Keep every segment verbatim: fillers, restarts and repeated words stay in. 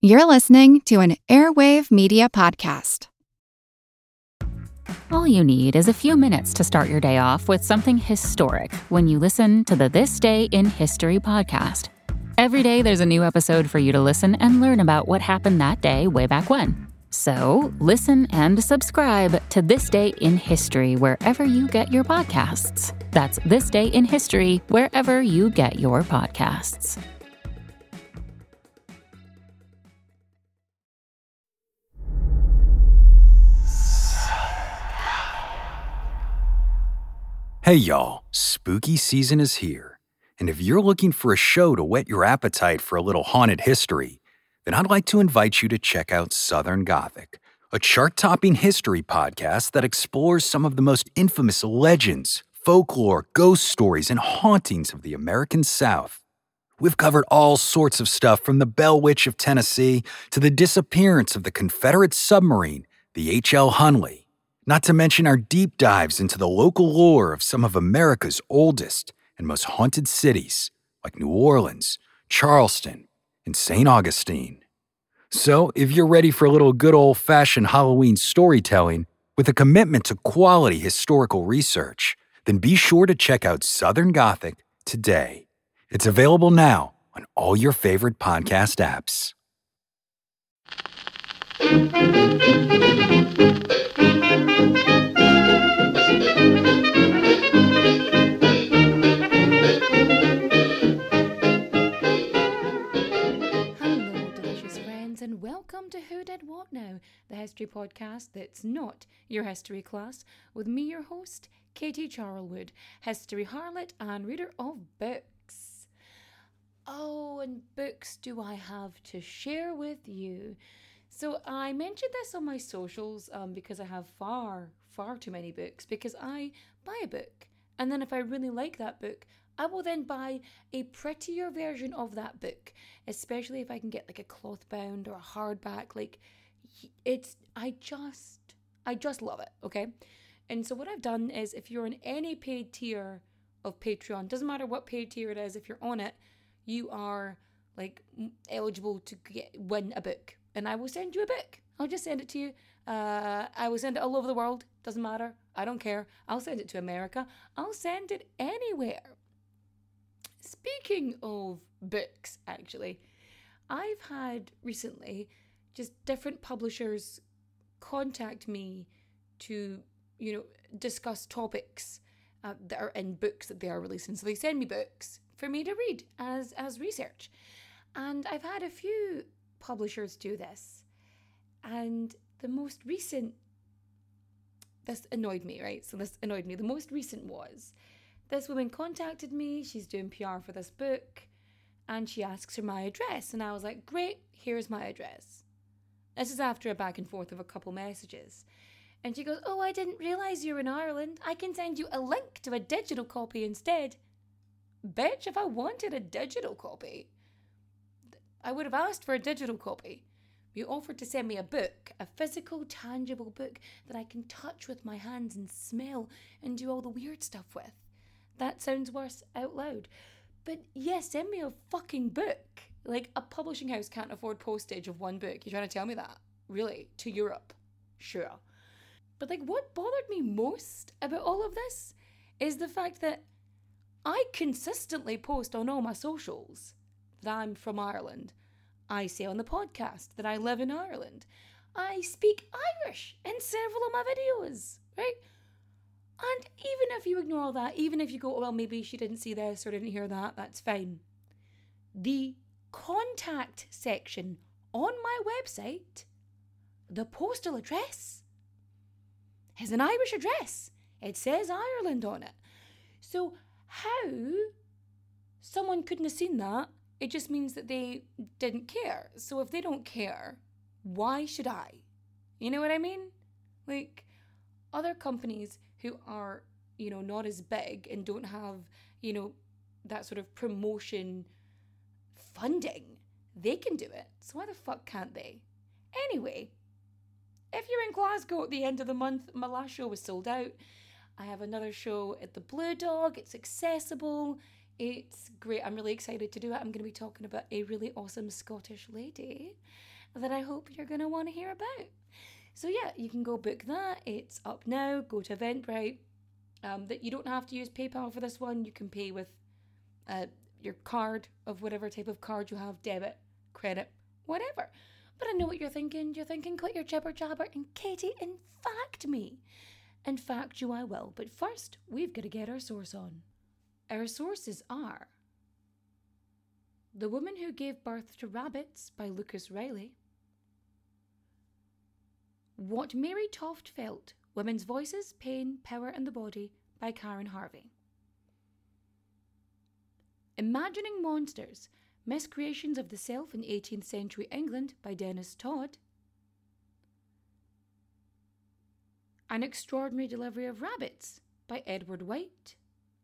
You're listening to an Airwave Media Podcast. All you need is a few minutes to start your day off with something historic when you listen to the This Day in History podcast. Every day there's a new episode for you to listen and learn about what happened that day way back when. So listen and subscribe to This Day in History wherever you get your podcasts. That's This Day in History wherever you get your podcasts. Hey y'all, spooky season is here, and if you're looking for a show to whet your appetite for a little haunted history, then I'd like to invite you to check out Southern Gothic, a chart-topping history podcast that explores some of the most infamous legends, folklore, ghost stories, and hauntings of the American South. We've covered all sorts of stuff from the Bell Witch of Tennessee to the disappearance of the Confederate submarine, the H L Hunley. Not to mention our deep dives into the local lore of some of America's oldest and most haunted cities, like New Orleans, Charleston, and Saint Augustine. So, if you're ready for a little good old-fashioned Halloween storytelling with a commitment to quality historical research, then be sure to check out Southern Gothic today. It's available now on all your favorite podcast apps. And welcome to Who Did What Now, the history podcast that's not your history class, with me, your host, Katie Charlwood, history harlot and reader of books. Oh, and books do I have to share with you? So I mentioned this on my socials um, because I have far, far too many books, because I buy a book, and then if I really like that book, I will then buy a prettier version of that book, especially if I can get like a cloth bound or a hardback. Like, it's, I just, I just love it, okay? And so what I've done is, if you're on any paid tier of Patreon, doesn't matter what paid tier it is, if you're on it, you are like eligible to get, win a book. And I will send you a book. I'll just send it to you. Uh, I will send it all over the world. Doesn't matter. I don't care. I'll send it to America. I'll send it anywhere. Speaking of books, actually, I've had recently just different publishers contact me to, you know, discuss topics uh, that are in books that they are releasing. So they send me books for me to read as, as research. And I've had a few publishers do this. And the most recent, this annoyed me, right? So this annoyed me. The most recent was, this woman contacted me, she's doing P R for this book, and she asks for my address. And I was like, great, here's my address. This is after a back and forth of a couple messages. And she goes, oh, I didn't realise you were in Ireland. I can send you a link to a digital copy instead. Bitch, if I wanted a digital copy, I would have asked for a digital copy. You offered to send me a book, a physical, tangible book that I can touch with my hands and smell and do all the weird stuff with. That sounds worse out loud. But yes, send me a fucking book. Like, a publishing house can't afford postage of one book. You're trying to tell me that? Really? To Europe? Sure. But like, what bothered me most about all of this is the fact that I consistently post on all my socials that I'm from Ireland. I say on the podcast that I live in Ireland. I speak Irish in several of my videos, right? And even if you ignore all that, even if you go, well, maybe she didn't see this or didn't hear that, that's fine. The contact section on my website, the postal address, is an Irish address. It says Ireland on it. So how someone couldn't have seen that, it just means that they didn't care. So if they don't care, why should I? You know what I mean? Like, other companies who are, you know, not as big and don't have, you know, that sort of promotion funding, they can do it. So why the fuck can't they? Anyway, if you're in Glasgow at the end of the month, my last show was sold out. I have another show at the Blue Dog. It's accessible. It's great. I'm really excited to do it. I'm going to be talking about a really awesome Scottish lady that I hope you're going to want to hear about. So yeah, you can go book that. It's up now. Go to Eventbrite. Um, that you don't have to use PayPal for this one. You can pay with uh, your card of whatever type of card you have, debit, credit, whatever. But I know what you're thinking. You're thinking, quit your jibber jabber and Katie, in fact me. In fact you I will. But first, we've got to get our source on. Our sources are The Woman Who Gave Birth to Rabbits by Lucas Riley, What Mary Toft Felt, Women's Voices, Pain, Power and the Body by Karen Harvey, Imagining Monsters, Miscreations of the Self in eighteenth Century England by Dennis Todd, An Extraordinary Delivery of Rabbits by Edward White,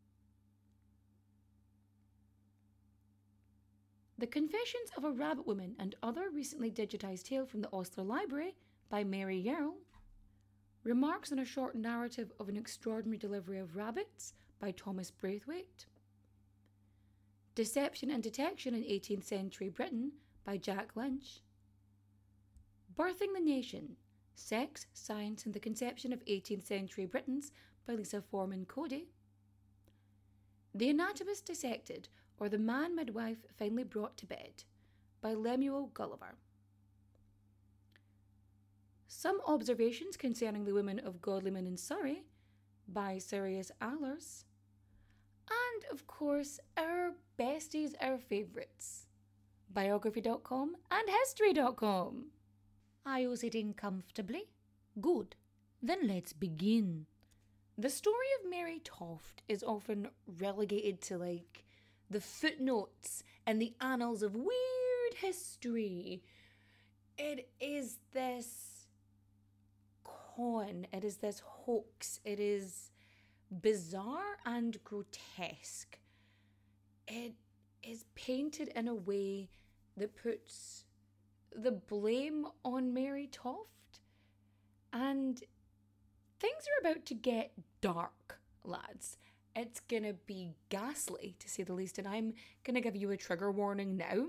The Confessions of a Rabbit Woman and Other Recently Digitised Tale from the Osler Library by Mary Yerl, Remarks on a Short Narrative of an Extraordinary Delivery of Rabbits by Thomas Braithwaite, Deception and Detection in eighteenth Century Britain by Jack Lynch, Birthing the Nation, Sex, Science and the Conception of eighteenth Century Britons by Lisa Foreman Cody, The Anatomist Dissected, or The Man Midwife Finally Brought to Bed by Lemuel Gulliver, Some Observations Concerning the Women of Godalming in Surrey by Sirius Allers, and of course our besties, our favourites, biography dot com and history dot com. Are you sitting comfortably? Good. Then let's begin. The story of Mary Toft is often relegated to like the footnotes and the annals of weird history. It is this con, it is this hoax, it is bizarre and grotesque. It is painted in a way that puts the blame on Mary Toft, and things are about to get dark, lads. It's gonna be ghastly, to say the least, and I'm gonna give you a trigger warning now,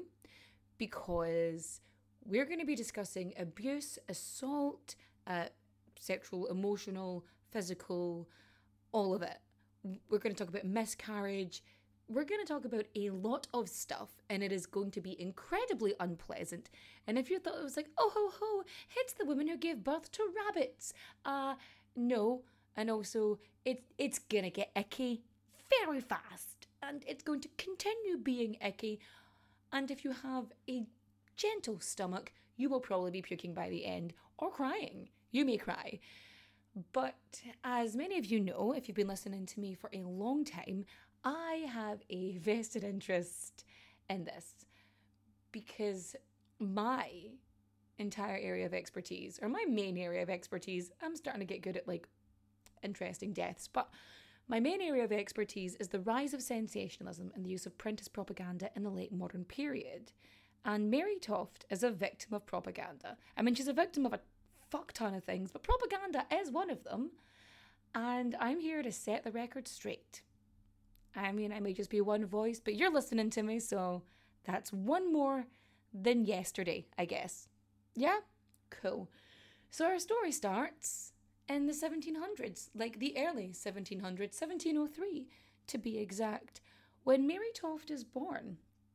because we're gonna be discussing abuse, assault, uh, sexual, emotional, physical, all of it. We're gonna talk about miscarriage. We're gonna talk about a lot of stuff, and it is going to be incredibly unpleasant. And if you thought it was like, oh ho ho, it's the woman who gave birth to rabbits, uh, no. And also, it, it's gonna get icky very fast, and it's going to continue being icky. And if you have a gentle stomach, you will probably be puking by the end, or crying. You may cry. But as many of you know, if you've been listening to me for a long time, I have a vested interest in this, because my entire area of expertise, or my main area of expertise, I'm starting to get good at like interesting deaths, but my main area of expertise is the rise of sensationalism and the use of print as propaganda in the late modern period. And Mary Toft is a victim of propaganda. I mean, she's a victim of a fuck ton of things, but propaganda is one of them. And I'm here to set the record straight. I mean, I may just be one voice, but you're listening to me, so that's one more than yesterday, I guess. Yeah? Cool. So our story starts in the seventeen hundreds, like the early seventeen hundreds, seventeen oh three to be exact, when Mary Toft is born.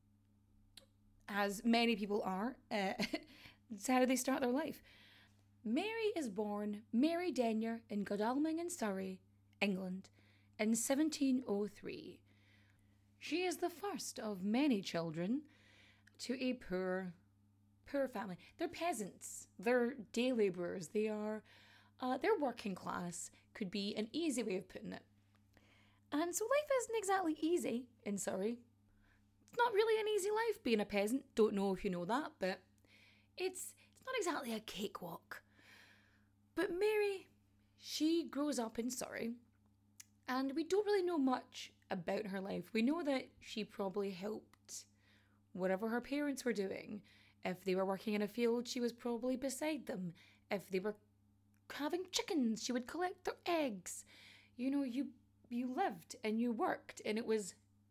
As many people are, uh, it's how they start their life. Mary is born Mary Denyer in Godalming in Surrey, England, in seventeen oh three. She is the first of many children to a poor, poor family. They're peasants. They're day labourers. They are, uh, they're working class, could be an easy way of putting it. And so life isn't exactly easy in Surrey. It's not really an easy life being a peasant. Don't know if you know that, but it's it's not exactly a cakewalk. But Mary, she grows up in Surrey, and we don't really know much about her life. We know that she probably helped whatever her parents were doing. If they were working in a field, she was probably beside them. If they were having chickens, she would collect their eggs. You know, you you lived and you worked, and it was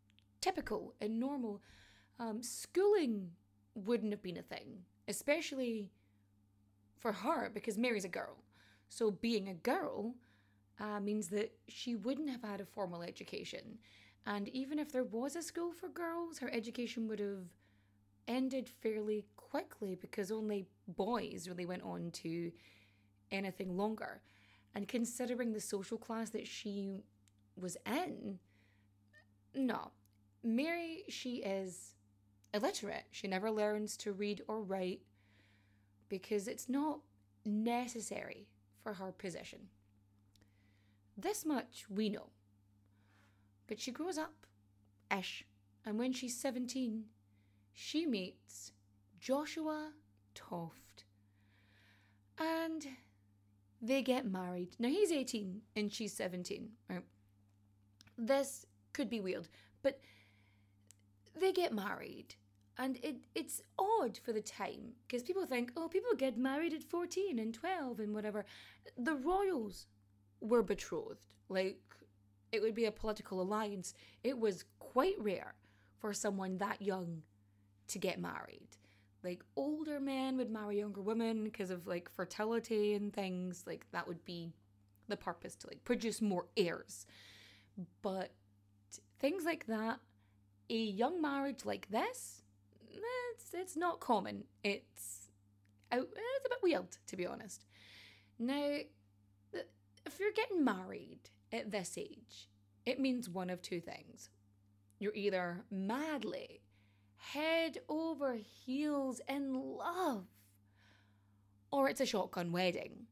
typical and normal. Um, schooling wouldn't have been a thing, especially for her, because Mary's a girl. So being a girl uh, means that she wouldn't have had a formal education. And even if there was a school for girls, her education would have ended fairly quickly because only boys really went on to anything longer. And considering the social class that she was in, no. Mary, she is illiterate. She never learns to read or write because it's not necessary for her position. This much we know. But she grows up, ish, and when she's seventeen, she meets Joshua Toft. And they get married. Now, he's eighteen and she's seventeen. Right? This could be weird, but they get married. And it it's odd for the time, because people think, oh, people get married at fourteen and twelve and whatever. The royals were betrothed. Like, it would be a political alliance. It was quite rare for someone that young to get married. Like, older men would marry younger women because of, like, fertility and things. Like, that would be the purpose, to, like, produce more heirs. But things like that, a young marriage like this, it's, it's not common. It's, it's a bit weird, to be honest. Now, if you're getting married at this age, it means one of two things. You're either madly, head over heels in love, or it's a shotgun wedding.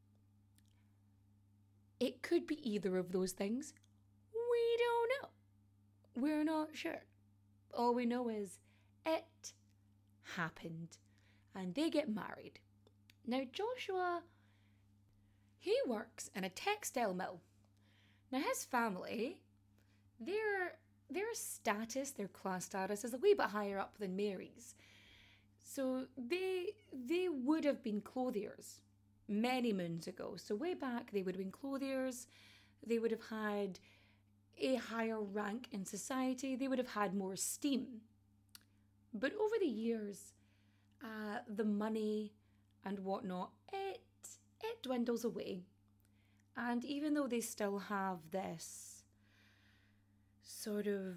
It could be either of those things. We don't know. We're not sure. All we know is it happened and they get married. Now, Joshua, he works in a textile mill. Now, his family, their their status, their class status is a wee bit higher up than Mary's. So they they would have been clothiers many moons ago. So way back, they would have been clothiers. They would have had a higher rank in society. They would have had more esteem. But over the years, uh, the money and whatnot, it it dwindles away. And even though they still have this sort of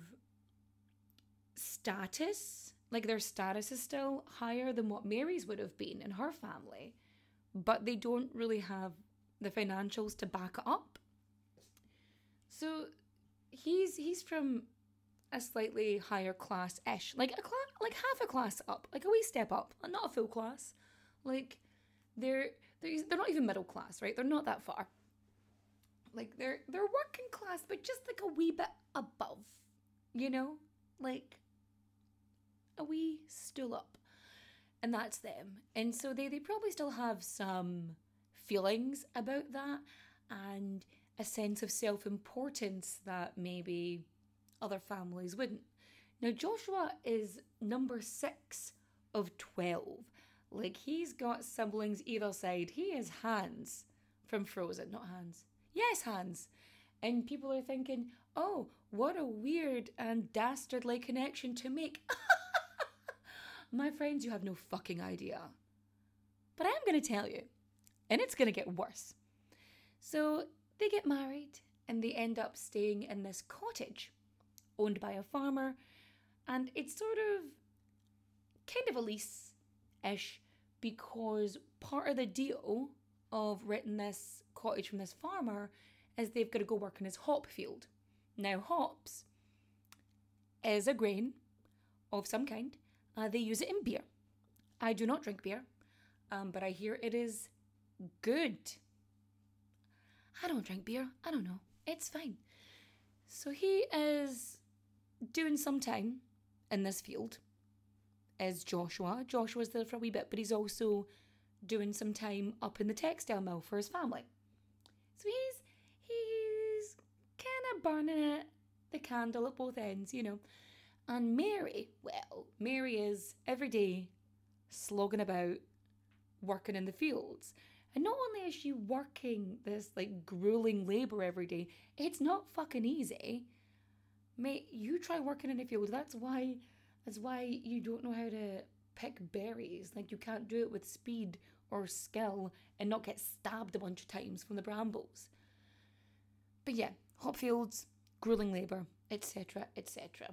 status, like their status is still higher than what Mary's would have been in her family, but they don't really have the financials to back it up. So he's he's from a slightly higher class-ish, like a class, like half a class up, like a wee step up, not a full class. Like they're they're they're not even middle class, right? They're not that far. Like they're they're working class, but just like a wee bit above, you know, like a wee stool up, and that's them. And so they they probably still have some feelings about that and a sense of self-importance that maybe other families wouldn't. Now, Joshua is number six of twelve. Like, he's got siblings either side. He is Hans from Frozen, not Hans. Yes, Hans. And people are thinking, oh, what a weird and dastardly connection to make. My friends, you have no fucking idea. But I am going to tell you, and it's going to get worse. So they get married and they end up staying in this cottage owned by a farmer, and it's sort of kind of a lease-ish, because part of the deal of renting this cottage from this farmer is they've got to go work in his hop field. Now, hops is a grain of some kind. Uh, they use it in beer. I do not drink beer, um, but I hear it is good. I don't drink beer. I don't know. It's fine. So he is doing some time in this field as Joshua. Joshua's there for a wee bit, but he's also doing some time up in the textile mill for his family. So he's he's kind of burning it, the candle at both ends, you know. And Mary, well, Mary is every day slogging about, working in the fields. And not only is she working this like grueling labour every day, it's not fucking easy. Mate, you try working in a field. That's why, that's why you don't know how to pick berries. Like, you can't do it with speed or skill and not get stabbed a bunch of times from the brambles. But yeah, hop fields, grueling labour, et cetera, et cetera.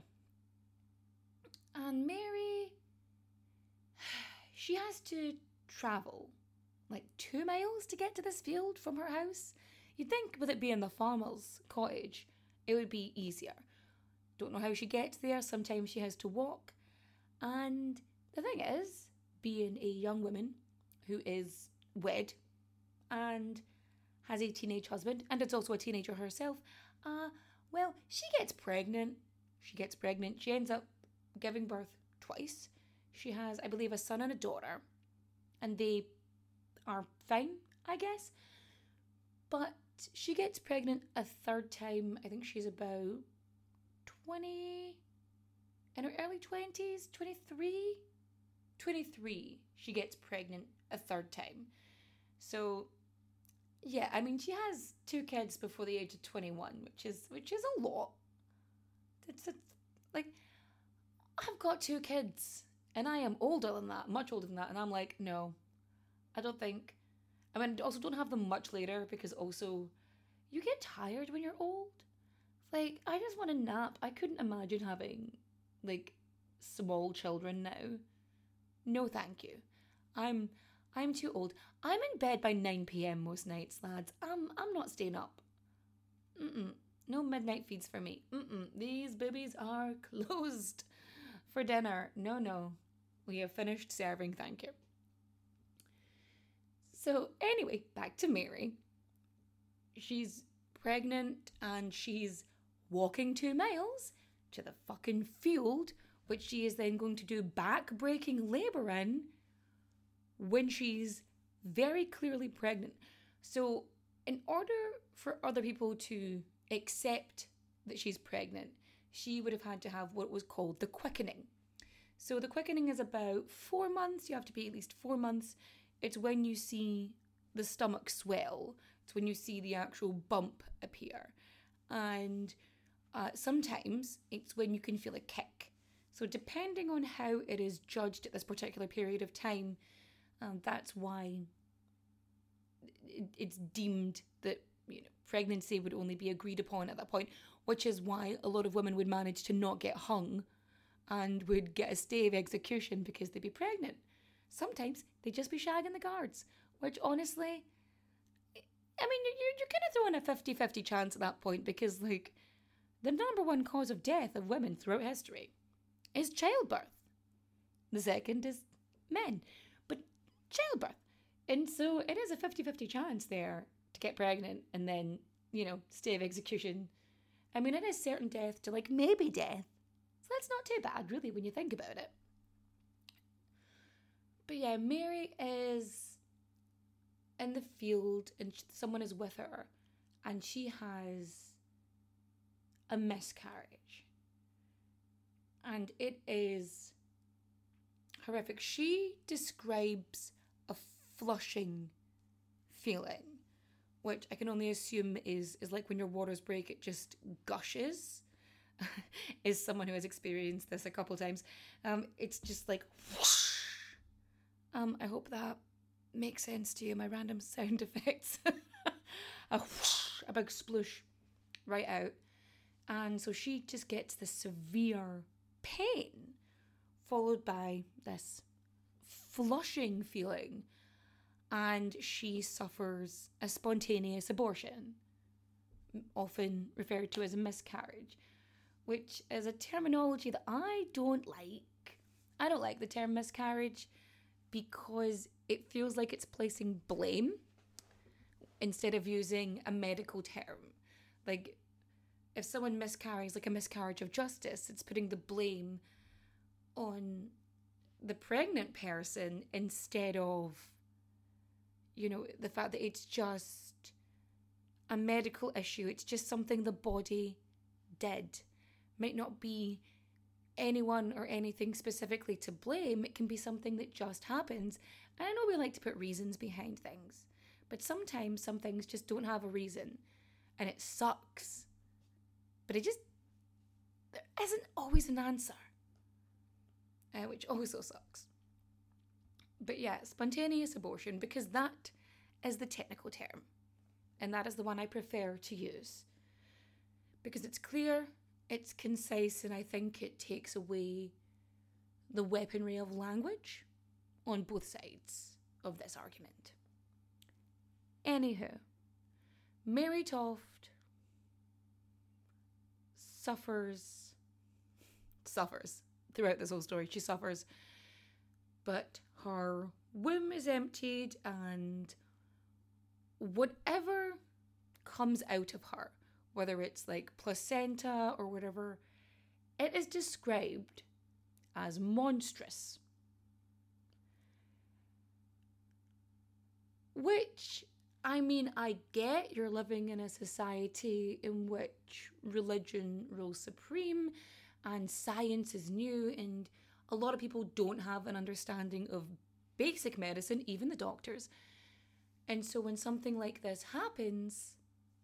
And Mary, she has to travel like two miles to get to this field from her house. You'd think with it being the farmer's cottage, it would be easier. Don't know how she gets there. Sometimes she has to walk. And the thing is, being a young woman who is wed and has a teenage husband, and it's also a teenager herself, uh, well, she gets pregnant. She gets pregnant. She ends up giving birth twice. She has, I believe, a son and a daughter. And they are fine, I guess. But she gets pregnant a third time. I think she's about twenty, in her early twenties, twenty-three? twenty-three, she gets pregnant a third time. So, yeah, I mean, she has two kids before the age of twenty-one, which is which is a lot. It's, it's like, I've got two kids, and I am older than that, much older than that, and I'm like, no, I don't think. I mean, also don't have them much later, because also, you get tired when you're old. Like, I just want a nap. I couldn't imagine having, like, small children now. No, thank you. I'm I'm too old. I'm in bed by nine p.m. most nights, lads. I'm I'm not staying up. Mm-mm. No midnight feeds for me. Mm-mm. These babies are closed for dinner. No, no. We have finished serving, thank you. So anyway, back to Mary. She's pregnant and she's walking two miles to the fucking field, which she is then going to do back-breaking labour in when she's very clearly pregnant. So in order for other people to accept that she's pregnant, she would have had to have what was called the quickening. So the quickening is about four months. You have to be at least four months. It's when you see the stomach swell. It's when you see the actual bump appear. And uh, sometimes it's when you can feel a kick. So depending on how it is judged at this particular period of time, um, that's why it, it's deemed that, you know, pregnancy would only be agreed upon at that point, which is why a lot of women would manage to not get hung and would get a stay of execution because they'd be pregnant. Sometimes they'd just be shagging the guards, which honestly, I mean, you're, you're kind of throwing a fifty-fifty chance at that point, because, like, the number one cause of death of women throughout history is childbirth. The second is men, but childbirth. And so it is a fifty-fifty chance there to get pregnant and then, you know, stay of execution. I mean, it is certain death to, like, maybe death. So that's not too bad, really, when you think about it. But yeah, Mary is in the field and someone is with her and she has a miscarriage. And it is horrific. She describes a flushing feeling, which I can only assume is, is like when your waters break, it just gushes. Is someone who has experienced this a couple times. Um, it's just like whoosh. Um, I hope that makes sense to you, my random sound effects. A whoosh, a big sploosh right out. And so she just gets this severe pain followed by this flushing feeling, and she suffers a spontaneous abortion, often referred to as a miscarriage, which is a terminology that I don't like. I don't like the term miscarriage because it feels like it's placing blame instead of using a medical term. Like, if someone miscarries, like a miscarriage of justice, it's putting the blame on the pregnant person instead of, you know, the fact that it's just a medical issue. It's just something the body did. Might not be anyone or anything specifically to blame. It can be something that just happens. And I know we like to put reasons behind things, but sometimes some things just don't have a reason, and it sucks. But it just, there isn't always an answer, uh, which also sucks. But yeah, spontaneous abortion, because that is the technical term, and that is the one I prefer to use, because it's clear, it's concise, and I think it takes away the weaponry of language on both sides of this argument. Anywho, Mary Toft suffers, suffers throughout this whole story. She suffers, but her womb is emptied, and whatever comes out of her, whether it's like placenta or whatever, it is described as monstrous. Which, I mean, I get you're living in a society in which religion rules supreme and science is new, and a lot of people don't have an understanding of basic medicine, even the doctors. And so when something like this happens,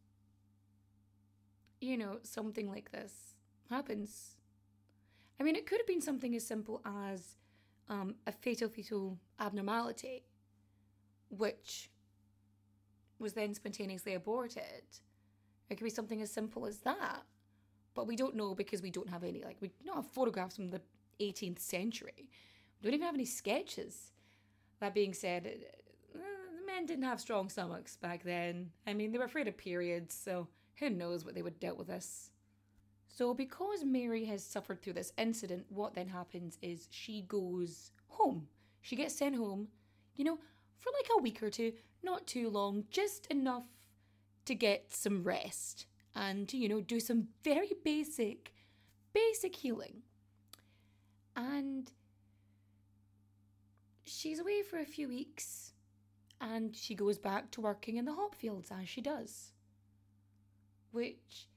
you know, something like this happens. I mean, it could have been something as simple as um, a fatal fetal abnormality, which was then spontaneously aborted. It could be something as simple as that. But we don't know because we don't have any, like, we don't have photographs from the eighteenth century. We don't even have any sketches. That being said, uh, men didn't have strong stomachs back then. I mean, they were afraid of periods, so who knows what they would have dealt with this. So because Mary has suffered through this incident, what then happens is she goes home. She gets sent home, you know, for like a week or two, not too long, just enough to get some rest and to, you know, do some very basic, basic healing. And she's away for a few weeks, and she goes back to working in the hop fields as she does. Which,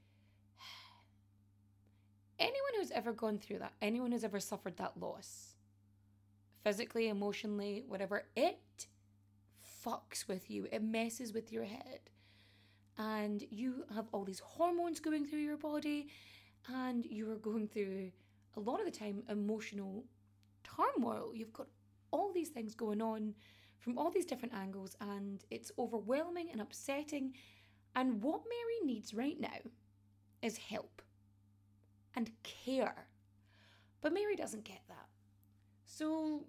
anyone who's ever gone through that, anyone who's ever suffered that loss, physically, emotionally, whatever, it fucks with you. It messes with your head. And you have all these hormones going through your body, and you are going through, a lot of the time, emotional turmoil. You've got all these things going on from all these different angles, and it's overwhelming and upsetting. And what Mary needs right now is help and care. But Mary doesn't get that. So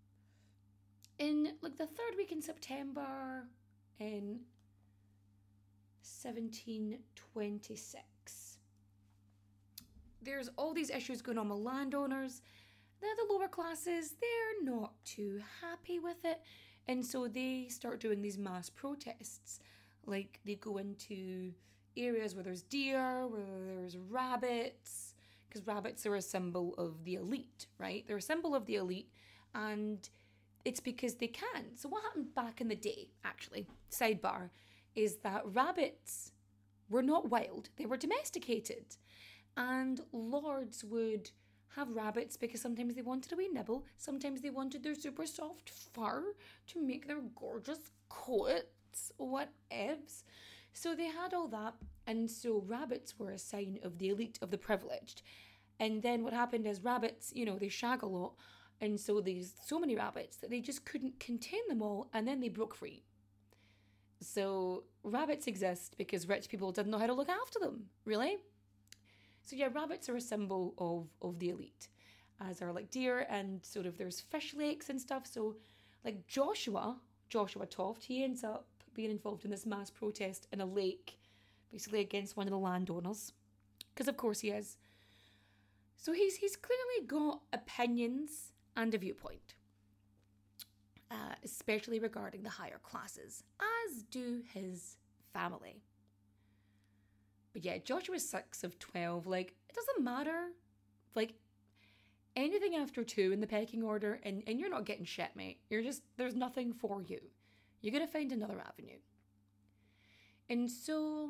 in like the third week in September in seventeen twenty-six, there's all these issues going on with landowners. They're the lower classes, they're not too happy with it. And so they start doing these mass protests. Like, they go into areas where there's deer, where there's rabbits, because rabbits are a symbol of the elite, right? They're a symbol of the elite, and it's because they can. So what happened back in the day, actually, sidebar, is that rabbits were not wild. They were domesticated. And lords would have rabbits because sometimes they wanted a wee nibble, sometimes they wanted their super soft fur to make their gorgeous coats, whatevs. So they had all that, and so rabbits were a sign of the elite, of the privileged. And then what happened is rabbits, you know, they shag a lot, and so there's so many rabbits that they just couldn't contain them all, and then they broke free. So rabbits exist because rich people didn't know how to look after them, really. So yeah, rabbits are a symbol of, of the elite, as are like deer, and sort of there's fish lakes and stuff. So like Joshua, Joshua Toft, he ends up being involved in this mass protest in a lake, basically against one of the landowners, because of course he is. So he's he's clearly got opinions and a viewpoint, uh, especially regarding the higher classes, as do his family. But yeah, Joshua's six of twelve, like, it doesn't matter. Like, anything after two in the pecking order, and, and you're not getting shit, mate. You're just, there's nothing for you. You're going to find another avenue. And so,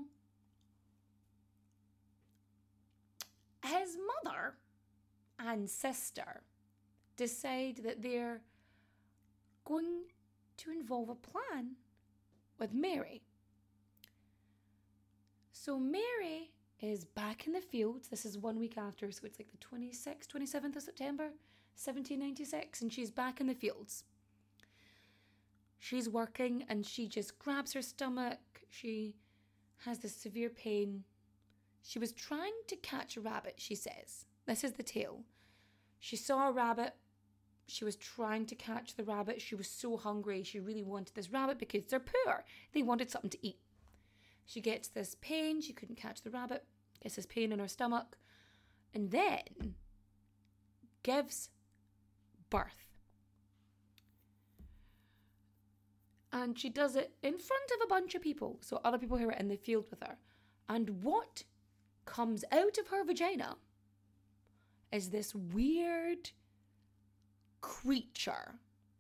his mother and sister decide that they're going to involve a plan with Mary. So Mary is back in the fields. This is one week after, so it's like the twenty-sixth, twenty-seventh of September, seventeen ninety-six, and she's back in the fields. She's working and she just grabs her stomach. She has this severe pain. She was trying to catch a rabbit, she says. This is the tale. She saw a rabbit. She was trying to catch the rabbit. She was so hungry. She really wanted this rabbit because they're poor. They wanted something to eat. She gets this pain. She couldn't catch the rabbit. Gets this pain in her stomach. And then gives birth. And she does it in front of a bunch of people. So other people who are in the field with her. And what comes out of her vagina is this weird creature.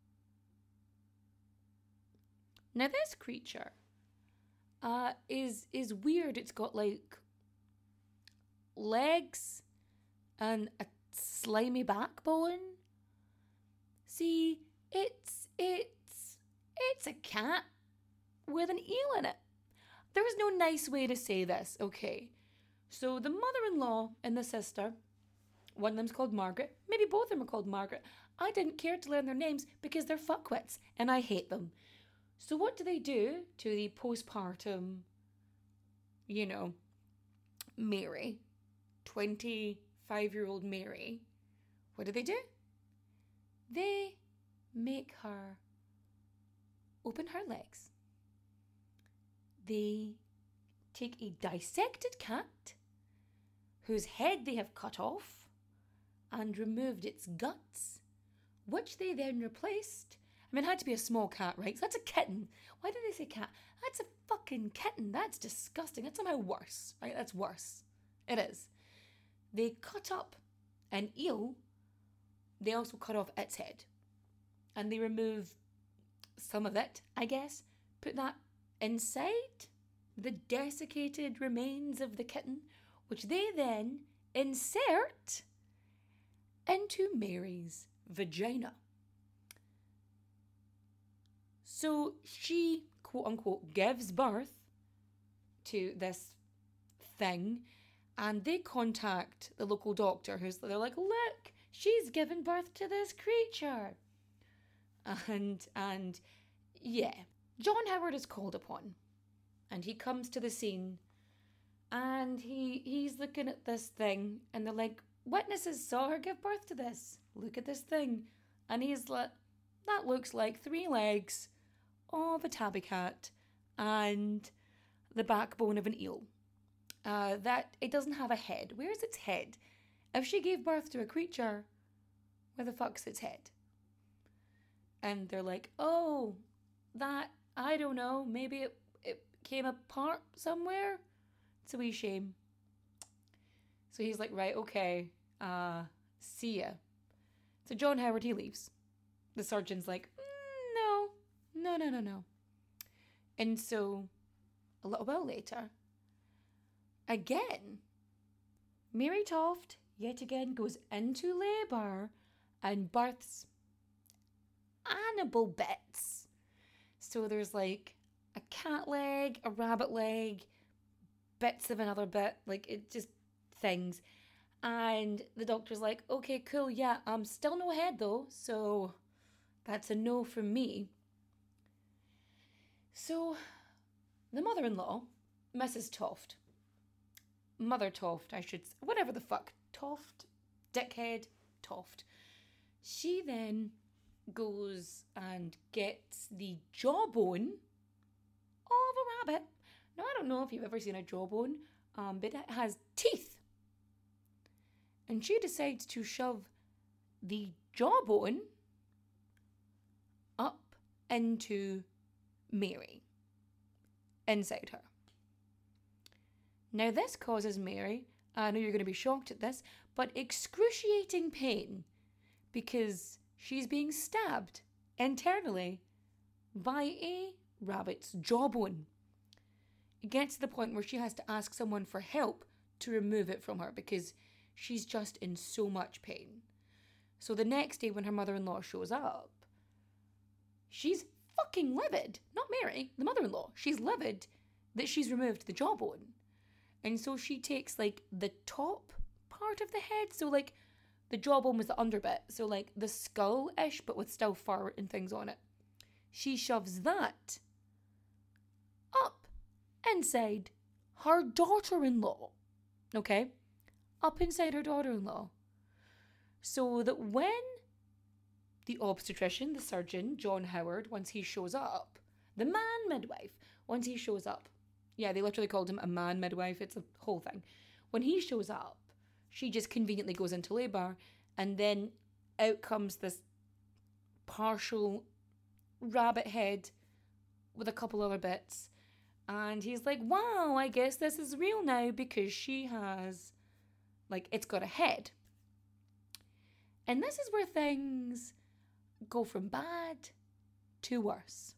Now this creature uh, is is weird. It's got like legs and a slimy backbone. See, it's it's it's a cat with an eel in it. There is no nice way to say this, okay? So the mother-in-law and the sister, one of them's called Margaret, maybe both of them are called Margaret. I didn't care to learn their names because they're fuckwits and I hate them. So what do they do to the postpartum, you know, Mary, twenty-five-year-old Mary? What do they do? They make her open her legs. They take a dissected cat whose head they have cut off and removed its guts, which they then replaced. I mean, it had to be a small cat, right? So that's a kitten. Why did they say cat? That's a fucking kitten. That's disgusting. That's somehow worse, right? That's worse. It is. They cut up an eel. They also cut off its head. And they remove some of it, I guess. Put that inside the desiccated remains of the kitten, which they then insert into Mary's vagina. So she, quote unquote, gives birth to this thing, and they contact the local doctor who's, they're like, look, she's given birth to this creature. And, and yeah, John Howard is called upon, and he comes to the scene, and he he's looking at this thing, and they're like, witnesses saw her give birth to this. Look at this thing. And he's like, that looks like three legs of a tabby cat and the backbone of an eel. Uh, that it doesn't have a head. Where's its head? If she gave birth to a creature, where the fuck's its head? And they're like, oh, that, I don't know, maybe it, it came apart somewhere. It's a wee shame. So he's like, right, okay, uh, see ya. So John Howard, he leaves. The surgeon's like, mm, no, no, no, no, no. And so, a little while later, again, Mary Toft, yet again, goes into labour and births animal bits. So there's like a cat leg, a rabbit leg, bits of another bit, like it just things. And the doctor's like, okay, cool, yeah, um, still no head though, so that's a no from me. So the mother-in-law, Missus Toft, Mother Toft, I should, whatever the fuck, Toft, dickhead, Toft, she then goes and gets the jawbone of a rabbit. Now, I don't know if you've ever seen a jawbone, um, but it has teeth. And she decides to shove the jawbone up into Mary, inside her. Now, this causes Mary, I know you're going to be shocked at this, but excruciating pain, because she's being stabbed internally by a rabbit's jawbone. It gets to the point where she has to ask someone for help to remove it from her because she's just in so much pain. So the next day when her mother-in-law shows up, she's fucking livid. Not Mary, the mother-in-law. She's livid that she's removed the jawbone. And so she takes like the top part of the head, so like the jawbone was the under bit, so like the skull-ish, but with still fur and things on it. She shoves that up inside her daughter-in-law, okay? Up inside her daughter-in-law. So that when the obstetrician, the surgeon, John Howard, once he shows up, the man midwife, once he shows up, yeah, they literally called him a man midwife, it's a whole thing. When he shows up, she just conveniently goes into labour, and then out comes this partial rabbit head with a couple other bits. And he's like, wow, I guess this is real now because she has, like, it's got a head. And this is where things go from bad to worse.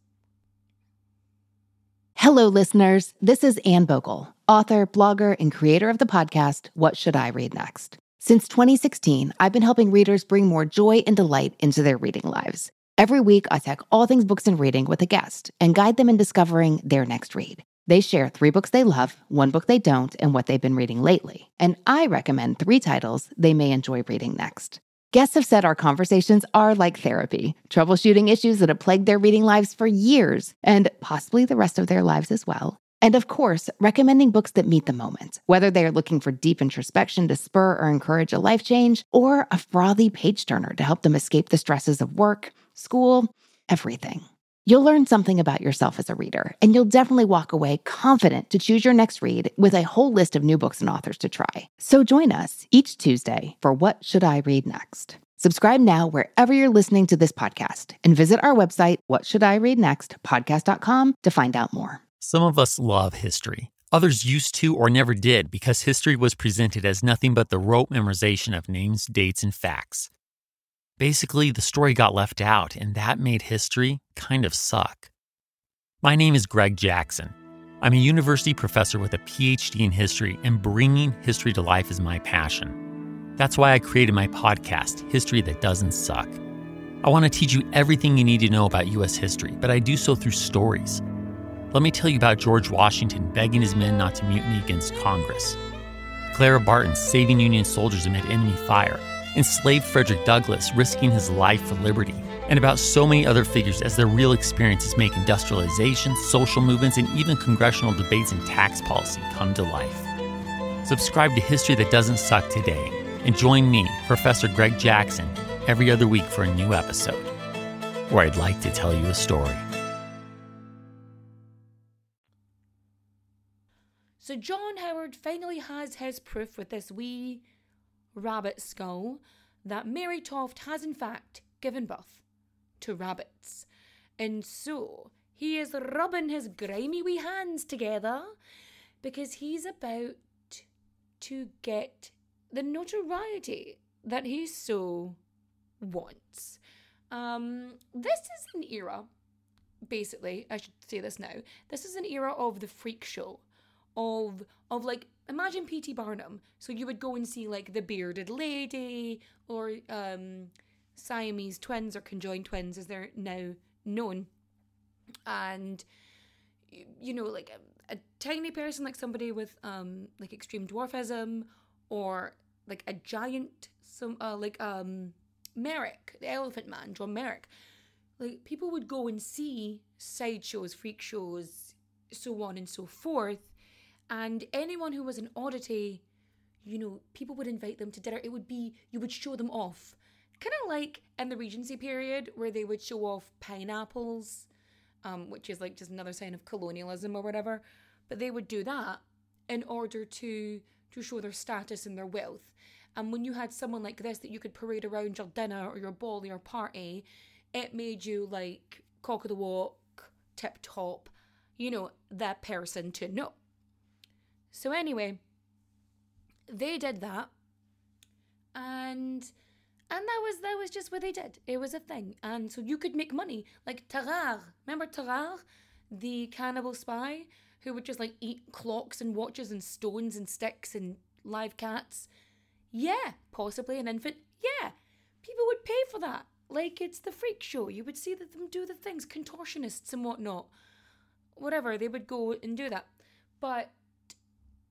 Hello, listeners. This is Anne Bogle, author, blogger, and creator of the podcast, What Should I Read Next? Since twenty sixteen, I've been helping readers bring more joy and delight into their reading lives. Every week, I talk all things books and reading with a guest and guide them in discovering their next read. They share three books they love, one book they don't, and what they've been reading lately. And I recommend three titles they may enjoy reading next. Guests have said our conversations are like therapy, troubleshooting issues that have plagued their reading lives for years, and possibly the rest of their lives as well. And of course, recommending books that meet the moment, whether they are looking for deep introspection to spur or encourage a life change, or a frothy page-turner to help them escape the stresses of work, school, everything. You'll learn something about yourself as a reader, and you'll definitely walk away confident to choose your next read with a whole list of new books and authors to try. So join us each Tuesday for What Should I Read Next? Subscribe now wherever you're listening to this podcast, and visit our website, what should I read next podcast dot com, to find out more. Some of us love history. Others used to or never did because history was presented as nothing but the rote memorization of names, dates, and facts. Basically, the story got left out, and that made history kind of suck. My name is Greg Jackson. I'm a university professor with a P H D in history, and bringing history to life is my passion. That's why I created my podcast, History That Doesn't Suck. I want to teach you everything you need to know about U S history, but I do so through stories. Let me tell you about George Washington begging his men not to mutiny against Congress, Clara Barton saving Union soldiers amid enemy fire, enslaved Frederick Douglass risking his life for liberty, and about so many other figures as their real experiences make industrialization, social movements, and even congressional debates and tax policy come to life. Subscribe to History That Doesn't Suck today, and join me, Professor Greg Jackson, every other week for a new episode, where I'd like to tell you a story. So John Howard finally has his proof with this wee rabbit skull that Mary Toft has in fact given birth to rabbits. And so he is rubbing his grimy wee hands together because he's about to get the notoriety that he so wants. Um, this is an era, basically, I should say this now, this is an era of the freak show. Of, of like, imagine P T Barnum. So you would go and see, like, the Bearded Lady or um, Siamese twins or conjoined twins, as they're now known. And, you know, like, a, a tiny person, like somebody with, um, like, extreme dwarfism, or, like, a giant, some uh, like, um, Merrick, the Elephant Man, John Merrick. Like, people would go and see sideshows, freak shows, so on and so forth. And anyone who was an oddity, you know, people would invite them to dinner. It would be, you would show them off. Kind of like in the Regency period where they would show off pineapples, um, which is like just another sign of colonialism or whatever. But they would do that in order to, to show their status and their wealth. And when you had someone like this that you could parade around your dinner or your ball or your party, it made you like cock of the walk, tip top, you know, that person to know. So anyway, they did that, and and that was that was just what they did. It was a thing, and so you could make money. Like Tarare, remember Tarare, the cannibal spy who would just like eat clocks and watches and stones and sticks and live cats? Yeah, possibly an infant. Yeah, people would pay for that. Like it's the freak show. You would see that them do the things, contortionists and whatnot. Whatever, they would go and do that, but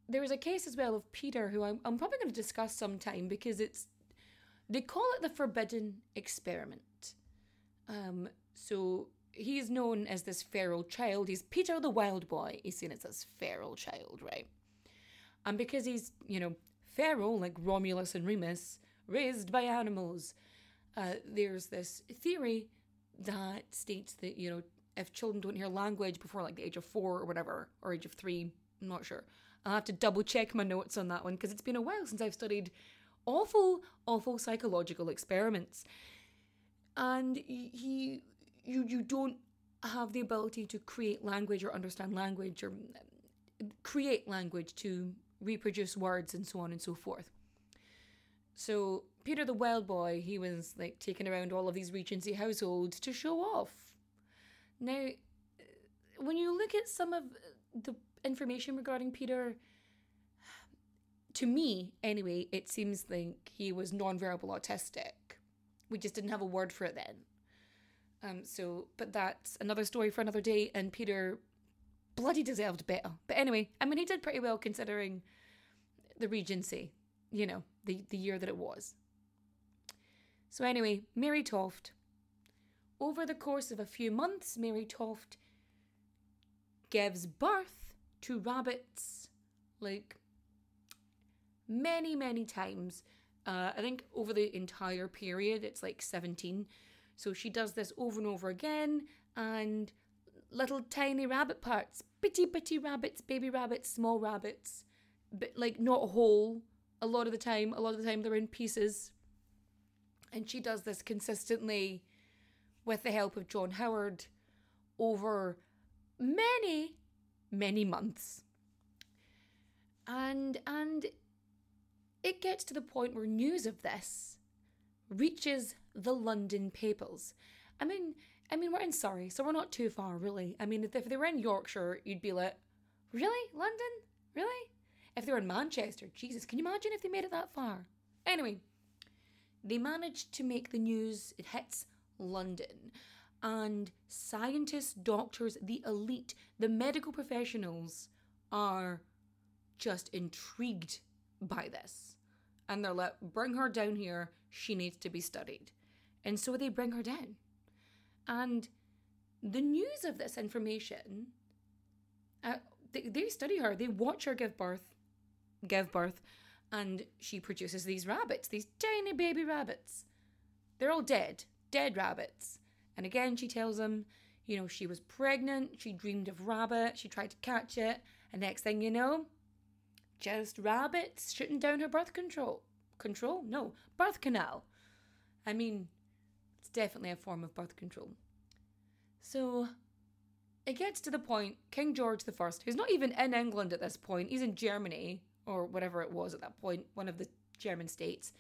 there was a case as well of Peter, who I'm, I'm probably going to discuss sometime, because it's, they call it the forbidden experiment. Um, so he's known as this feral child. He's Peter the Wild Boy. He's seen as this feral child, right? And because he's, you know, feral, like Romulus and Remus, raised by animals, uh, there's this theory that states that, you know, if children don't hear language before like the age of four or whatever, or age of three, I'm not sure. I'll have to double check my notes on that one, because it's been a while since I've studied awful, awful psychological experiments. And he, you, you don't have the ability to create language or understand language or create language to reproduce words and so on and so forth. So Peter the Wild Boy, he was like taking around all of these Regency households to show off. Now, when you look at some of the information regarding Peter, to me, anyway, it seems like he was non-verbal autistic. We just didn't have a word for it then. Um, so, but that's another story for another day, and Peter bloody deserved better. But anyway, I mean, he did pretty well considering the Regency, you know, the, the year that it was. So anyway, Mary Toft. Over the course of a few months, Mary Toft gives birth to rabbits, like, many, many times. Uh, I think over the entire period, it's like seventeen. So she does this over and over again, and little tiny rabbit parts, bitty, bitty rabbits, baby rabbits, small rabbits, but like not whole a lot of the time. A lot of the time they're in pieces. And she does this consistently with the help of John Howard over many, many months. And, and it gets to the point where news of this reaches the London papers. I mean, I mean, we're in Surrey, so we're not too far, really. I mean, if they were in Yorkshire, you'd be like, really? London? Really? If they were in Manchester, Jesus, can you imagine if they made it that far? Anyway, they managed to make the news. It hits London. And scientists, doctors, the elite, the medical professionals are just intrigued by this. And they're like, bring her down here. She needs to be studied. And so they bring her down. And the news of this information, uh, they, they study her. They watch her give birth, give birth, and she produces these rabbits, these tiny baby rabbits. They're all dead, dead rabbits. And again, she tells them, you know, she was pregnant. She dreamed of rabbit. She tried to catch it. And next thing you know, just rabbits shooting down her birth control. Control? No, birth canal. I mean, it's definitely a form of birth control. So it gets to the point, King George the First, who's not even in England at this point, he's in Germany, or whatever it was at that point, one of the German states,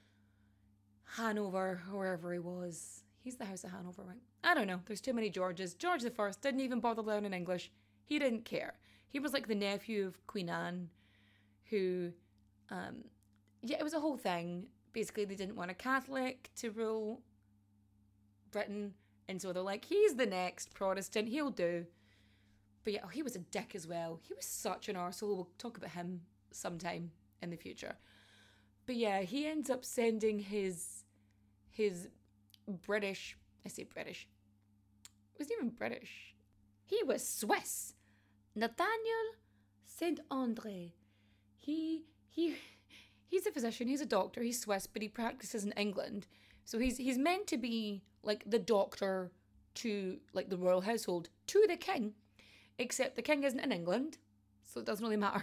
Hanover, or wherever he was. He's the House of Hanover, right? I don't know, there's too many Georges. George the First didn't even bother learning English. He didn't care. He was like the nephew of Queen Anne, who, um, yeah, it was a whole thing. Basically, they didn't want a Catholic to rule Britain, and so they're like, he's the next Protestant, he'll do. But yeah, oh, he was a dick as well. He was such an arsehole. We'll talk about him sometime in the future. But yeah, he ends up sending his his British, I say British, he wasn't even British. He was Swiss. Nathaniel Saint Andre. He, he, he's a physician, he's a doctor, he's Swiss, but he practices in England. So he's he's meant to be like the doctor to like the royal household, to the king, except the king isn't in England, so it doesn't really matter.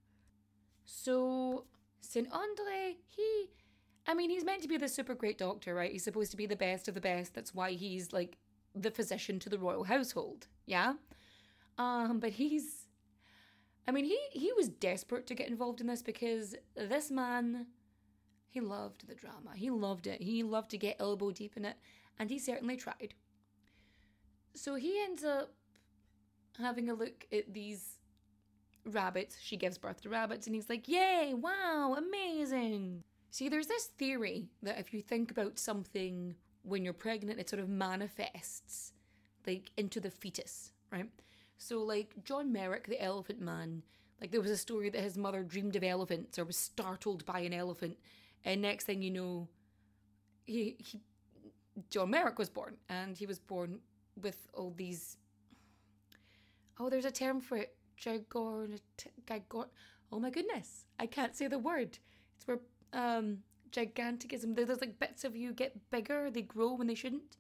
So Saint Andre, he, I mean, he's meant to be the super great doctor, right? He's supposed to be the best of the best. That's why he's like the physician to the royal household, yeah? Um, but he's, I mean, he, he was desperate to get involved in this because this man, he loved the drama. He loved it. He loved to get elbow deep in it, and he certainly tried. So he ends up having a look at these rabbits. She gives birth to rabbits, and he's like, yay, wow, amazing. See, there's this theory that if you think about something when you're pregnant, it sort of manifests like into the fetus, right? So like John Merrick, the Elephant Man, Like there was a story that his mother dreamed of elephants or was startled by an elephant, and next thing you know, he, he John Merrick was born, and he was born with all these, oh, there's a term for it, gigor, gigor, oh my goodness, I can't say the word. It's where um, giganticism, there's like bits of you get bigger, they grow when they shouldn't.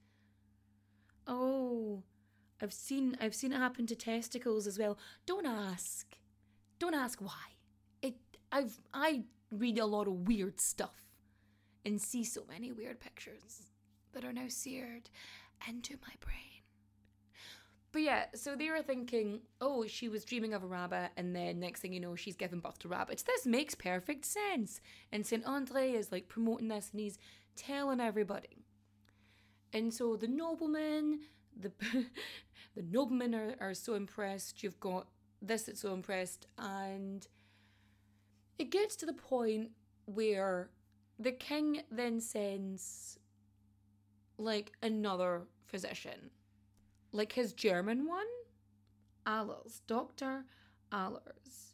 Oh, I've seen, I've seen it happen to testicles as well. Don't ask. Don't ask why. It. I've. I read a lot of weird stuff and see so many weird pictures that are now seared into my brain. But yeah, so they were thinking, oh, she was dreaming of a rabbit, and then next thing you know, she's given birth to rabbits. This makes perfect sense. And Saint Andre is like promoting this, and he's telling everybody. And so the noblemen, the the noblemen are, are so impressed. You've got this that's so impressed, and it gets to the point where the king then sends like another physician, like his German one, Allers, Doctor Allers.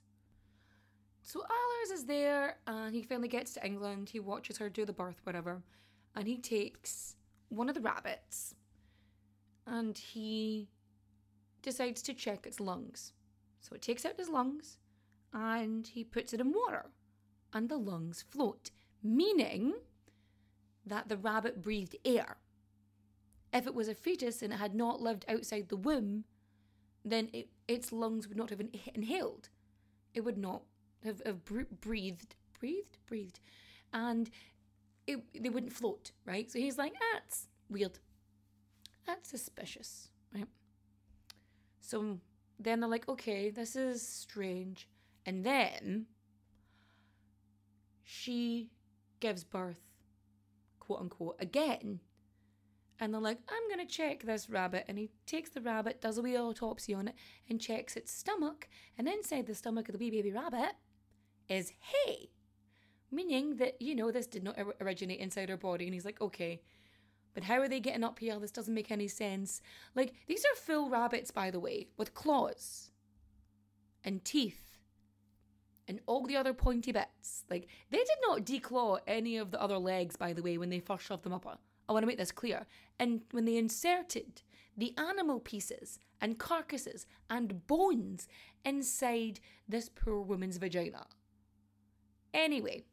So Allers is there, and he finally gets to England. He watches her do the birth, whatever, and he takes one of the rabbits and he decides to check its lungs. So it takes out his lungs and he puts it in water, and the lungs float, meaning that the rabbit breathed air. If it was a fetus and it had not lived outside the womb, then it, its lungs would not have in, inhaled. It would not have, have breathed, breathed, breathed, and it, they wouldn't float, right? So he's like, that's weird. That's suspicious, right? So then they're like, okay, this is strange. And then she gives birth, quote unquote, again. And they're like, I'm going to check this rabbit. And he takes the rabbit, does a wee autopsy on it, and checks its stomach. And inside the stomach of the wee baby rabbit is hay. Meaning that, you know, this did not originate inside her body. And he's like, okay, but how are they getting up here? This doesn't make any sense. Like, these are full rabbits, by the way, with claws and teeth and all the other pointy bits. Like, they did not declaw any of the other legs, by the way, when they first shoved them up. I want to make this clear. And when they inserted the animal pieces and carcasses and bones inside this poor woman's vagina. Anyway,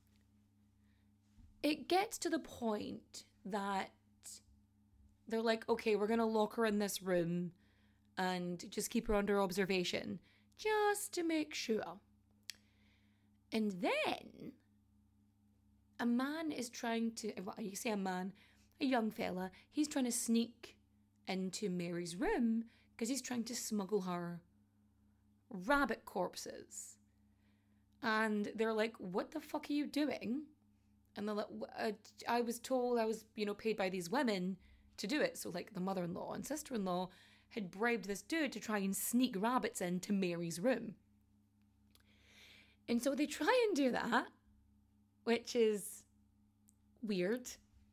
it gets to the point that they're like, okay, we're going to lock her in this room and just keep her under observation just to make sure. And then a man is trying to, well, you say a man, a young fella, he's trying to sneak into Mary's room because he's trying to smuggle her rabbit corpses. And they're like, what the fuck are you doing? And they're like, uh, I was told I was, you know, paid by these women to do it. So, like, the mother-in-law and sister-in-law had bribed this dude to try and sneak rabbits into Mary's room. And so they try and do that, which is weird.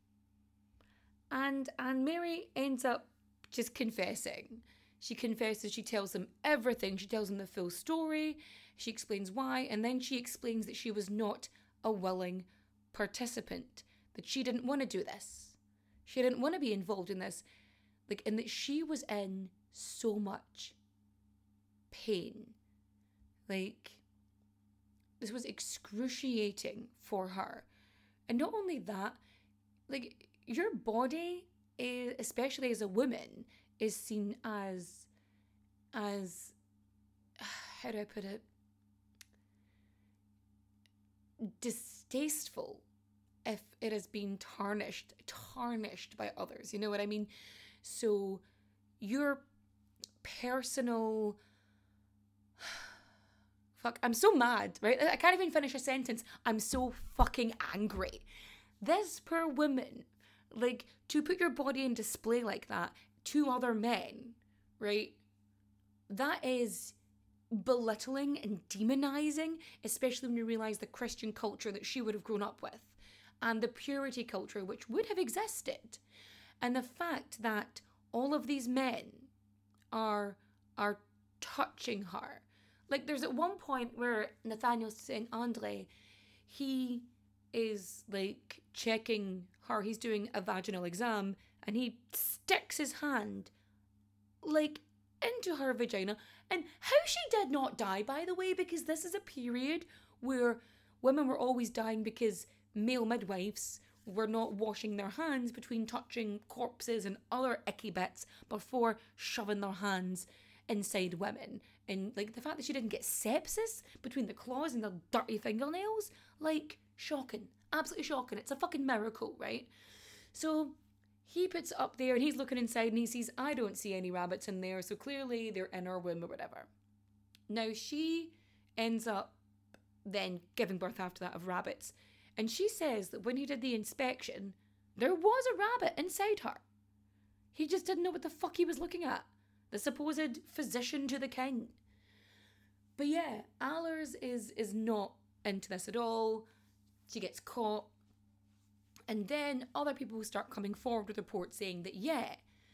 And, and Mary ends up just confessing. She confesses, she tells them everything. She tells them the full story. She explains why. And then she explains that she was not a willing participant, that she didn't want to do this. She didn't want to be involved in this. Like, and that she was in so much pain. Like, this was excruciating for her. And not only that, like, your body, is, especially as a woman, is seen as, as, how do I put it? Distasteful if it has been tarnished, tarnished by others. You know what I mean? So your personal... Fuck, I'm so mad, right? I can't even finish a sentence. I'm so fucking angry. This poor woman, like, to put your body in display like that to other men, right? That is belittling and demonizing, especially when you realize the Christian culture that she would have grown up with and the purity culture which would have existed, and the fact that all of these men are are touching her, Like, there's at one point where Nathaniel Saint Andre, he is, like, checking her. He's doing a vaginal exam, and he sticks his hand, like, into her vagina. And how she did not die, by the way, because this is a period where women were always dying because male midwives were not washing their hands between touching corpses and other icky bits before shoving their hands inside women. And, like, the fact that she didn't get sepsis between the claws and the dirty fingernails, like, shocking. Absolutely shocking. It's a fucking miracle, right? So he puts it up there and he's looking inside and he sees, I don't see any rabbits in there, so clearly they're in her womb or whatever. Now, she ends up then giving birth after that of rabbits. And she says that when he did the inspection, there was a rabbit inside her. He just didn't know what the fuck he was looking at. The supposed physician to the king. But yeah, Allers is, is not into this at all. She gets caught. And then other people start coming forward with reports saying that, yeah,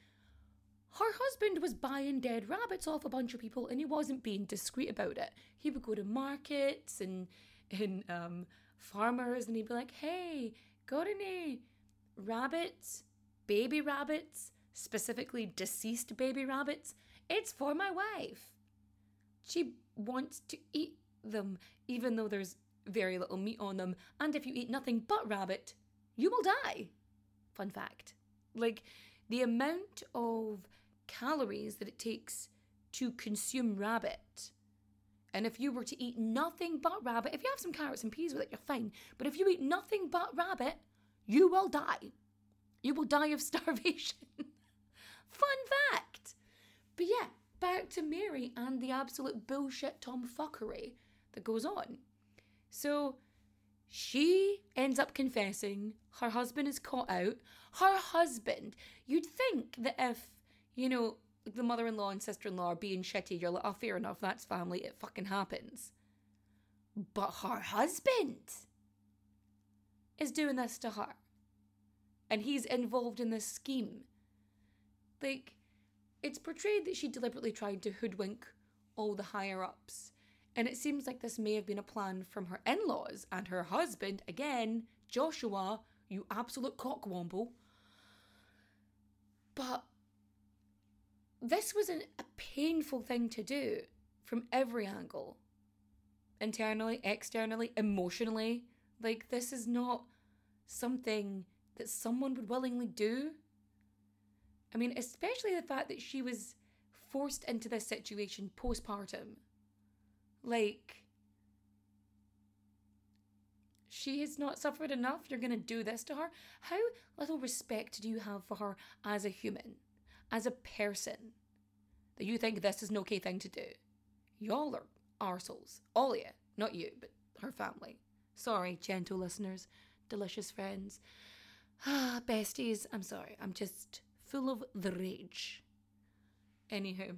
her husband was buying dead rabbits off a bunch of people and he wasn't being discreet about it. He would go to markets and, and um, farmers and he'd be like, hey, got any rabbits, baby rabbits, specifically deceased baby rabbits? It's for my wife. She wants to eat them, even though there's very little meat on them. And if you eat nothing but rabbit, you will die. Fun fact. Like, the amount of calories that it takes to consume rabbit, and if you were to eat nothing but rabbit, if you have some carrots and peas with it, you're fine. But if you eat nothing but rabbit, you will die. You will die of starvation. Fun fact. But yeah, back to Mary and the absolute bullshit tomfuckery that goes on. So she ends up confessing. Her husband is caught out. Her husband, you'd think that if, you know, the mother-in-law and sister-in-law are being shitty, you're like, oh, fair enough, that's family, it fucking happens. But her husband is doing this to her. And he's involved in this scheme. Like, it's portrayed that she deliberately tried to hoodwink all the higher-ups. And it seems like this may have been a plan from her in-laws and her husband, again, Joshua, you absolute cockwomble. But this was an, a painful thing to do from every angle. Internally, externally, emotionally. Like, this is not something that someone would willingly do. I mean, especially the fact that she was forced into this situation postpartum. Like, she has not suffered enough. You're going to do this to her? How little respect do you have for her as a human, as a person, that you think this is an okay thing to do? Y'all are arseholes. All of you. Not you, but her family. Sorry, gentle listeners, delicious friends. Ah, besties, I'm sorry. I'm just full of the rage. Anywho.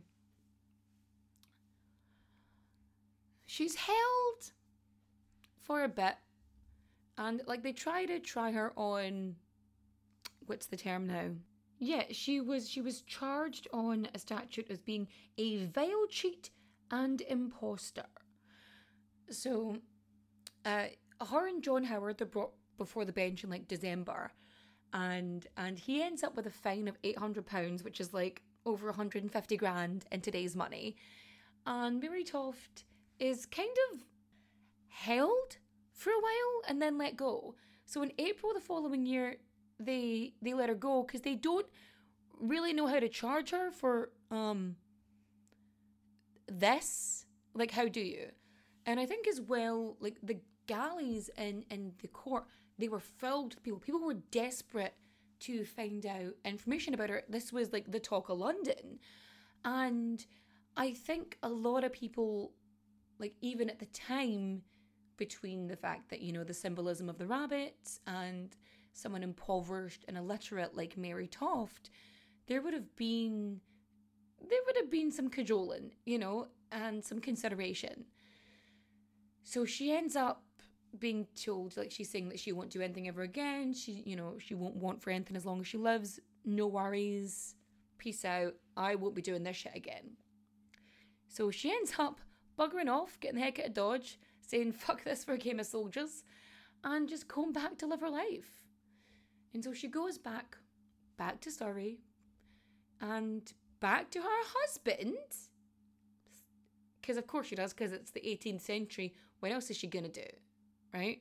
She's held for a bit. And, like, they try to try her on, what's the term now? Yeah, she was she was charged on a statute as being a vile cheat and imposter. So, uh, her and John Howard, they're brought before the bench in, like, December. And and he ends up with a fine of eight hundred pounds, which is, like, over one hundred fifty grand in today's money. And Mary Toft is kind of held for a while and then let go. So in April the following year, they they let her go because they don't really know how to charge her for um this. Like, how do you? And I think as well, like, the galleys in, in the court, they were filled with people. People were desperate to find out information about her. This was, like, the talk of London. And I think a lot of people, like, even at the time, between the fact that, you know, the symbolism of the rabbits and someone impoverished and illiterate like Mary Toft, there would have been, there would have been some cajoling, you know, and some consideration. So she ends up being told, like, she's saying that she won't do anything ever again. She, you know, she won't want for anything as long as she lives. No worries. Peace out. I won't be doing this shit again. So she ends up buggering off, getting the heck out of Dodge, saying fuck this for a game of soldiers, and just going back to live her life. And so she goes back, back to Surrey, and back to her husband. Because of course she does, because it's the eighteenth century. What else is she going to do, right?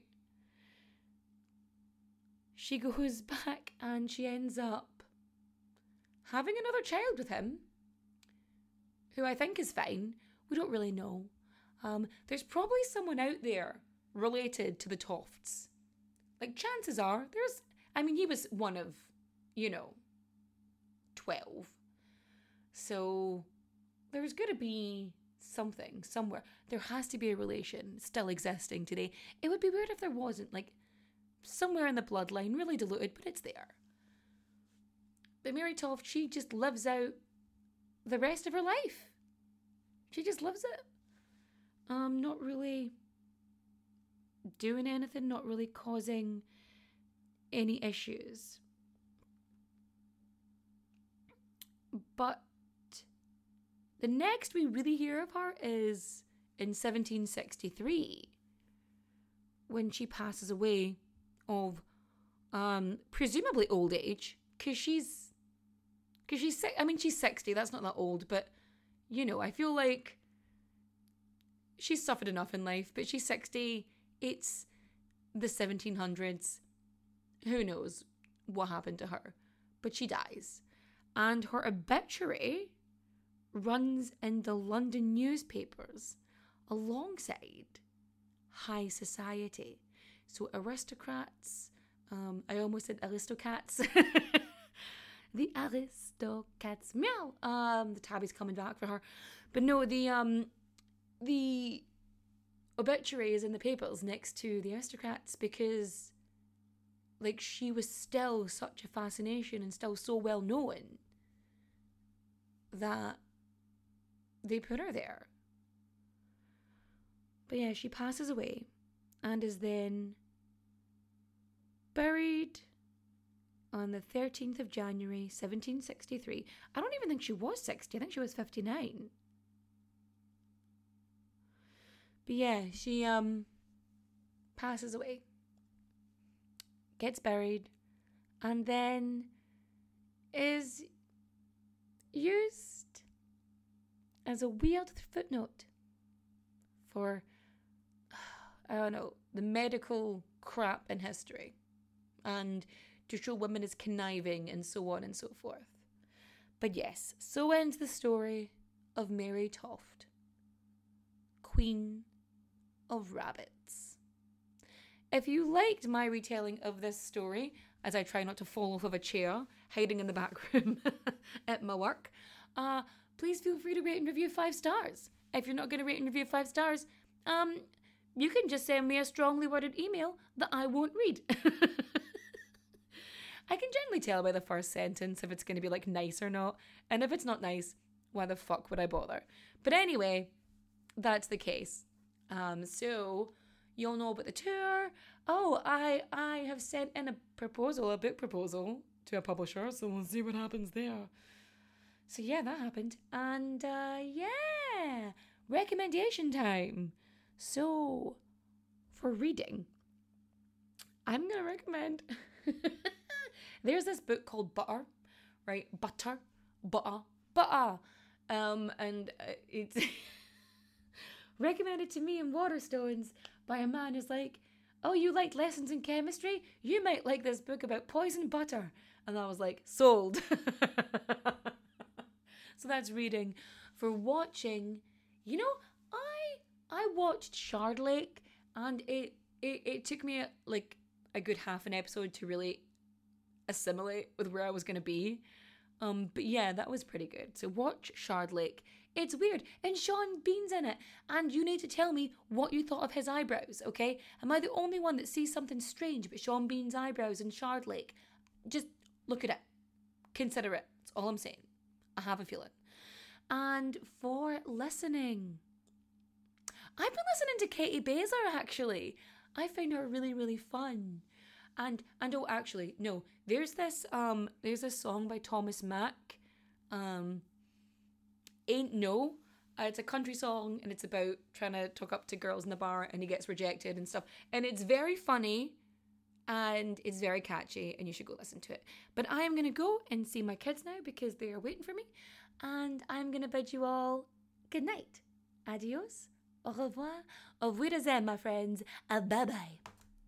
She goes back and she ends up having another child with him, who I think is fine. We don't really know. Um, there's probably someone out there related to the Tofts. Like, chances are, there's... I mean, he was one of, you know, twelve. So there's going to be something somewhere. There has to be a relation still existing today. It would be weird if there wasn't, like, somewhere in the bloodline, really diluted, but it's there. But Mary Toft, she just lives out the rest of her life. She just lives it. Um, not really doing anything, not really causing any issues. But the next we really hear of her is in seventeen sixty-three, when she passes away of um, presumably old age, because she's, because she's, I mean, she's sixty, that's not that old, but, you know, I feel like she's suffered enough in life, but she's sixty, it's the seventeen hundreds, who knows what happened to her, but she dies. And her obituary runs in the London newspapers alongside high society. So aristocrats, um, I almost said aristocats. The aristocats, meow. Um, the tabby's coming back for her. But no, the um, the obituary is in the papers next to the aristocrats because, like, she was still such a fascination and still so well known that they put her there. But yeah, she passes away and is then buried on the thirteenth of January, seventeen sixty-three. I don't even think she was sixty. I think she was fifty-nine. But yeah, she um passes away, gets buried, and then is used as a weird footnote for, I don't know, the medical crap in history, and to show women as conniving and so on and so forth. But yes, so ends the story of Mary Toft, Queen of Rabbits. If you liked my retelling of this story, as I try not to fall off of a chair, hiding in the back room at my work, uh, please feel free to rate and review five stars. If you're not going to rate and review five stars, um, you can just send me a strongly worded email that I won't read. I can generally tell by the first sentence if it's going to be, like, nice or not. And if it's not nice, why the fuck would I bother? But anyway, that's the case. Um, so, you'll know about the tour. Oh, I I have sent in a proposal, a book proposal to a publisher, so we'll see what happens there. So yeah, that happened. And uh, yeah, recommendation time. So, for reading, I'm going to recommend... There's this book called Butter, right? Butter, butter, butter. Um, and uh, it's recommended to me in Waterstones by a man who's like, oh, you like lessons in chemistry? You might like this book about poison butter. And I was like, sold. So that's reading. For watching, you know, I I watched Shardlake, and it, it, it took me a, like a good half an episode to really assimilate with where I was going to be. Um, but yeah, that was pretty good. So watch Shardlake. It's weird. And Sean Bean's in it. And you need to tell me what you thought of his eyebrows, okay? Am I the only one that sees something strange about Sean Bean's eyebrows in Shardlake? Just look at it. Consider it. That's all I'm saying. I have a feeling. And for listening, I've been listening to Katie Baser, actually. I find her really, really fun. And, and oh, actually, no, there's this, um, there's a song by Thomas Mack, um, Ain't No, Uh, it's a country song, and it's about trying to talk up to girls in the bar, and he gets rejected and stuff. And it's very funny, and it's very catchy, and you should go listen to it. But I am going to go and see my kids now because they are waiting for me. And I'm going to bid you all good night. Adios. Au revoir. Auf Wiedersehen, my friends. Uh, bye-bye.